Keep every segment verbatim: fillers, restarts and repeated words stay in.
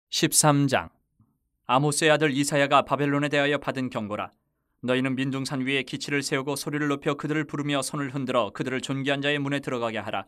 십삼 장. 아모스의 아들 이사야가 바벨론에 대하여 받은 경고라. 너희는 민둥산 위에 기치를 세우고 소리를 높여 그들을 부르며 손을 흔들어 그들을 존귀한 자의 문에 들어가게 하라.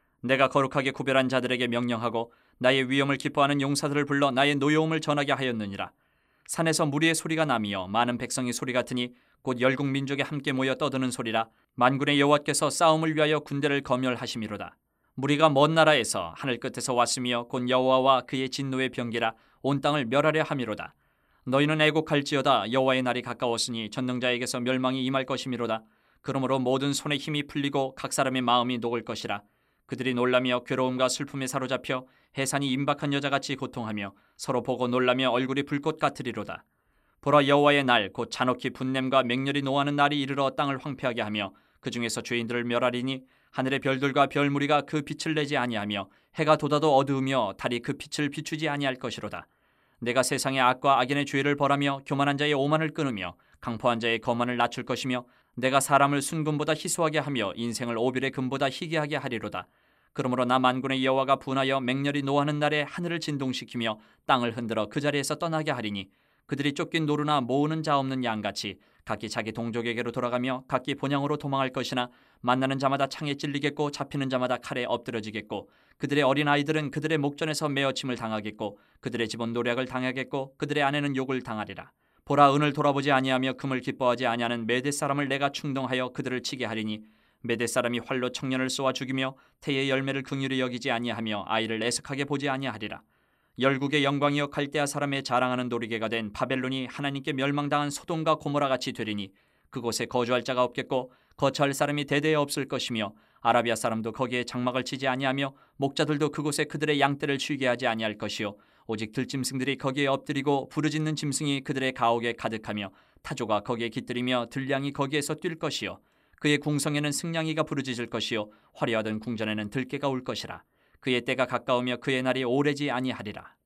내가 거룩하게 구별한 자들에게 명령하고 나의 위엄을 기뻐하는 용사들을 불러 나의 노여움을 전하게 하였느니라. 산에서 무리의 소리가 나며 많은 백성이 소리 같으니 곧 열국 민족이 함께 모여 떠드는 소리라. 만군의 여호와께서 싸움을 위하여 군대를 검열하심이로다. 무리가 먼 나라에서 하늘 끝에서 왔으며 곧 여호와와 그의 진노의 병기라. 온 땅을 멸하려 함이로다. 너희는 애곡할지어다. 여호와의 날이 가까웠으니 전능자에게서 멸망이 임할 것이미로다. 그러므로 모든 손에 힘이 풀리고 각 사람의 마음이 녹을 것이라. 그들이 놀라며 괴로움과 슬픔에 사로잡혀 해산이 임박한 여자같이 고통하며 서로 보고 놀라며 얼굴이 불꽃 같으리로다. 보라, 여호와의 날 곧 잔혹히 분냄과 맹렬히 노하는 날이 이르러 땅을 황폐하게 하며 그 중에서 죄인들을 멸하리니 하늘의 별들과 별무리가 그 빛을 내지 아니하며 해가 돋아도 어두우며 달이 그 빛을 비추지 아니할 것이로다. 내가 세상의 악과 악인의 죄를 벌하며 교만한 자의 오만을 끊으며 강포한 자의 거만을 낮출 것이며 내가 사람을 순금보다 희소하게 하며 인생을 오빌의 금보다 희귀하게 하리로다. 그러므로 나 만군의 여호와가 분하여 맹렬히 노하는 날에 하늘을 진동시키며 땅을 흔들어 그 자리에서 떠나게 하리니 그들이 쫓긴 노루나 모으는 자 없는 양같이 각기 자기 동족에게로 돌아가며 각기 본향으로 도망할 것이나 만나는 자마다 창에 찔리겠고 잡히는 자마다 칼에 엎드러지겠고 그들의 어린 아이들은 그들의 목전에서 메어침을 당하겠고 그들의 집은 노략을 당하겠고 그들의 아내는 욕을 당하리라. 보라, 은을 돌아보지 아니하며 금을 기뻐하지 아니하는 메대 사람을 내가 충동하여 그들을 치게 하리니 메대 사람이 활로 청년을 쏘아 죽이며 태의 열매를 긍휼히 여기지 아니하며 아이를 애석하게 보지 아니하리라. 열국의 영광이여 갈대아 사람의 자랑하는 놀이개가 된 바벨론이 하나님께 멸망당한 소돔과 고모라 같이 되리니 그곳에 거주할 자가 없겠고 거처할 사람이 대대에 없을 것이며 아라비아 사람도 거기에 장막을 치지 아니하며 목자들도 그곳에 그들의 양떼를 쉬게 하지 아니할 것이요 오직 들짐승들이 거기에 엎드리고 부르짖는 짐승이 그들의 가옥에 가득하며 타조가 거기에 깃들이며 들량이 거기에서 뛸 것이요 그의 궁성에는 승냥이가 부르짖을 것이요 화려하던 궁전에는 들깨가 울 것이라. 그의 때가 가까우며 그의 날이 오래지 아니하리라.